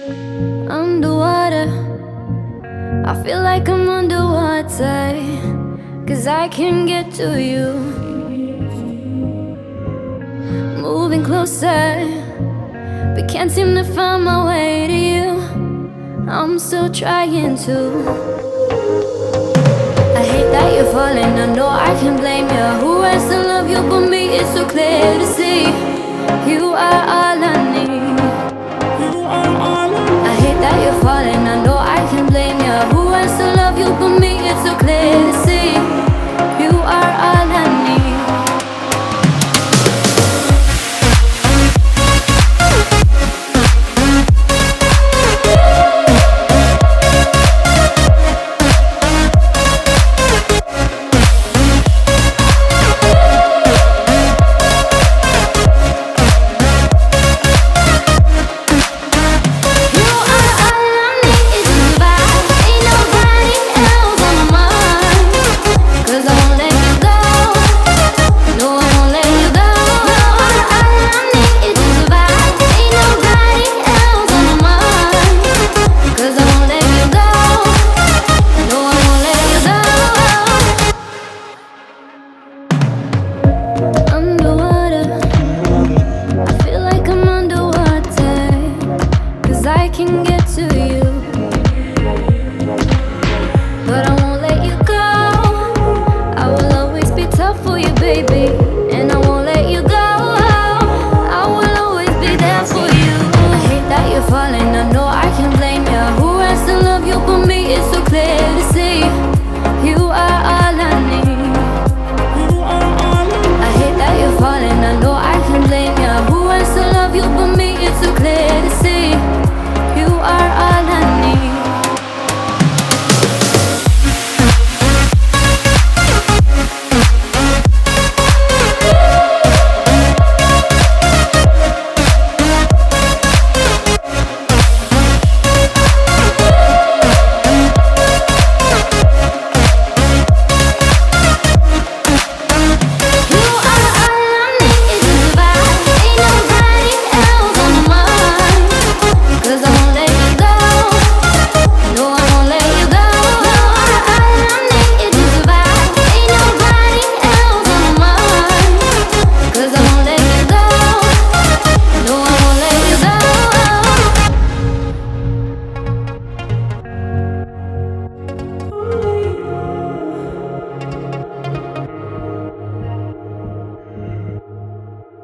Underwater, I feel like I'm underwater, 'cause I can get to you. Moving closer, but can't seem to find my way to you. I'm still trying to. I hate that you're falling, I know I can't blame you. Who has to love you but me? It's so clear to see. You are all I need. I hate that you're falling, I know I can't blame you. Who has to love you but me? It's so clear to see. You are all I need. Underwater, I feel like I'm underwater, 'cause I can get